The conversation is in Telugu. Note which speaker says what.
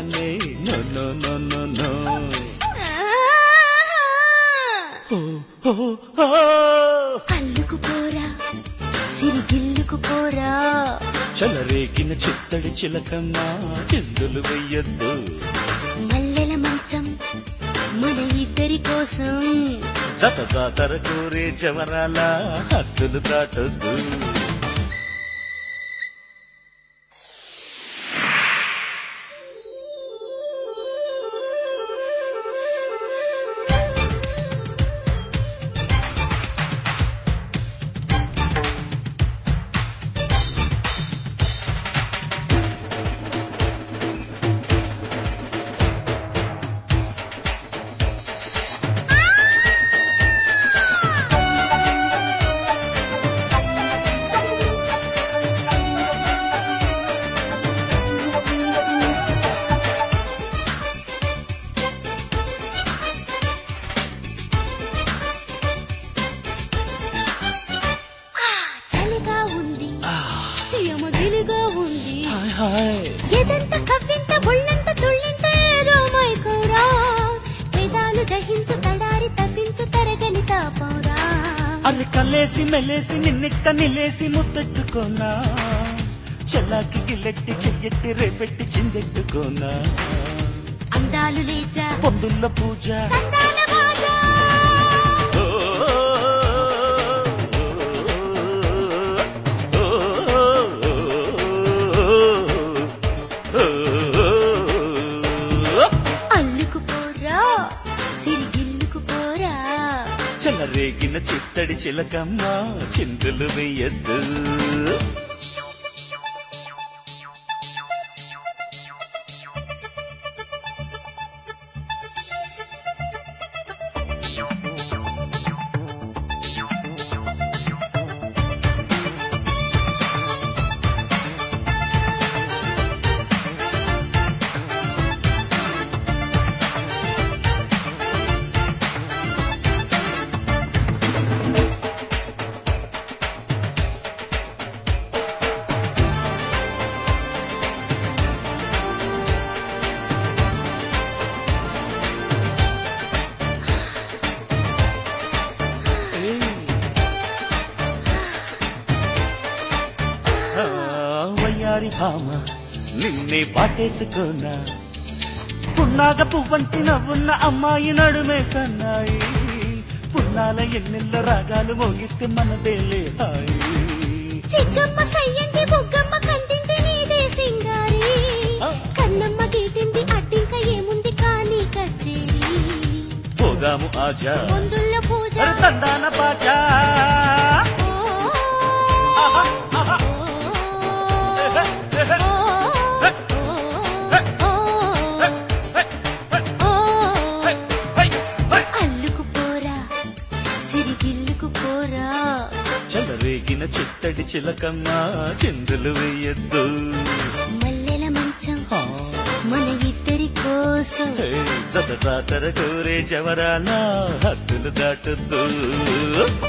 Speaker 1: చెప్పనే no no no no no.
Speaker 2: అల్లుకుపోరా సిరిగిల్లుకుపోరా
Speaker 1: చలరేగిన చిత్తడి చిలకమ్మ చిందులు వెయ్యొద్దు.
Speaker 2: మల్లెల మంచం మన ఇద్దరి కోసం
Speaker 1: జత జాతర కోరే జవరాల హద్దులు దాటొద్దు.
Speaker 2: ఎదంత కవ్వింత ఒళ్ళంత తుళ్ళింత ఏదో మైకోరా వేదాలు దహించు తడారి తప్పించు తరగని తాపౌరా.
Speaker 1: అది కల్లేసి మెలేసి నిన్నిట్ట నిలేసి ముద్దెట్టుకోనా చెల్లాకి గిల్లెట్టి చెయ్యెట్టి రేపెట్టి చిందెట్టుకోనా.
Speaker 2: అందాలు లేచా
Speaker 1: పొందుల్ల పూజ
Speaker 2: తందాల బాజా అల్లుకుపోరా సిరిగిల్లుకుపోరా
Speaker 1: చెలరేగిన చిత్తడి చిలకమ్మ చిందులు వెయ్యొద్దు. వయ్యారి భామ నిన్నే పాటేసుకోనా పున్నాగ పువ్వంటి నవ్వున్న అమ్మాయి నడుమే సన్నాయి. పున్నాల ఎన్నెల్ల రాగాలు మోగిస్తే మనదేలే హాయి.
Speaker 2: సిగ్గమ్మ సయ్యంది బుగ్గమ్మ కంటింది నీదే సింగారి కన్నమ్మ గీటింది అడ్డింక ఏముంది కానీ కచ్చేరి.
Speaker 1: పోదాము ఆజా
Speaker 2: పొందుల్ల పూజ
Speaker 1: తందాన పాచా.
Speaker 2: అల్లుకుపోరా సిరిగిల్లుకుపోరా
Speaker 1: చెలరేగిన చిత్తడి చిలకమ్మ చిందులు వెయ్యొద్దు.
Speaker 2: మల్లెల మంచం మన ఇద్దరి కోసం
Speaker 1: జత జాతర కోరే జవరాల హద్దులు దాటొద్దు.